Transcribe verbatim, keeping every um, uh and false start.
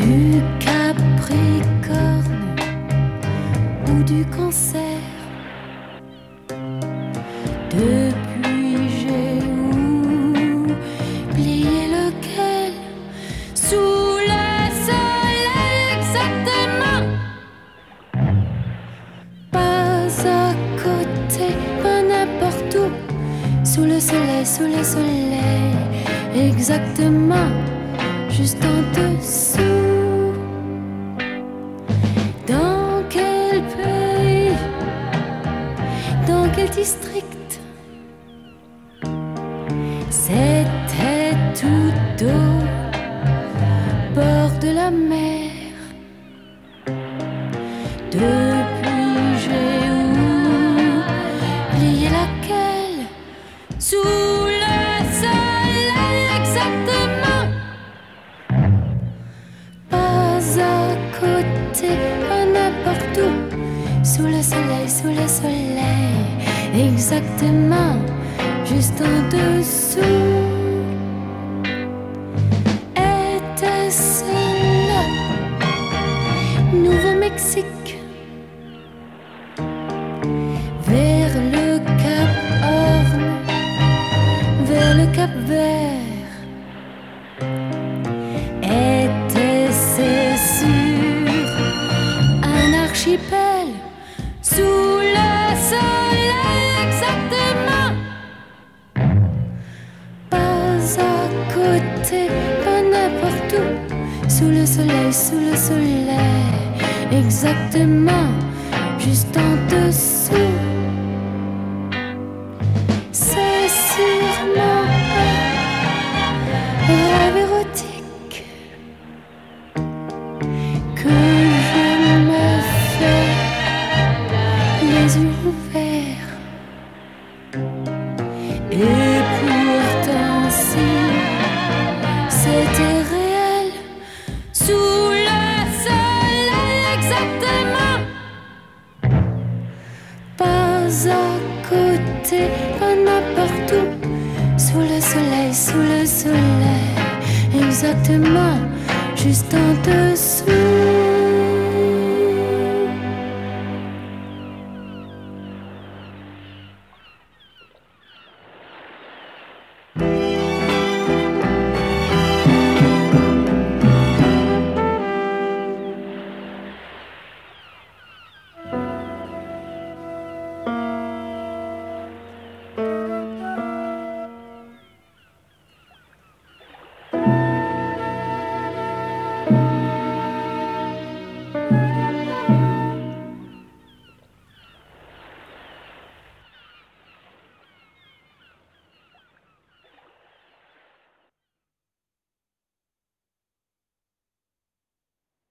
du Capricorne ou du Cancer. Depuis j'ai oublié lequel, sous le soleil exactement. Pas à côté, pas n'importe où, sous le soleil, sous le soleil exactement, juste en dessous. Dans quel pays, dans quel district? C'était tout au bord de la mer. Depuis j'ai oublié laquelle, sous le soleil exactement. Pas à côté, pas n'importe où, sous le soleil, sous le soleil exactement, juste en dessous. Était-ce là, Nouveau-Mexique, vers le Cap Horn, vers le Cap Vert? Était-ce sur un archipel, sous le soleil exactement? Pas à côté, pas n'importe où, sous le soleil, sous le soleil exactement, juste en dessous. C'est sûrement un rêve érotique que je me fais les yeux ouverts. Et pourtant si c'était réel, sous le soleil exactement. Pas à côté, pas n'importe où, sous le soleil, sous le soleil exactement, juste en dessous.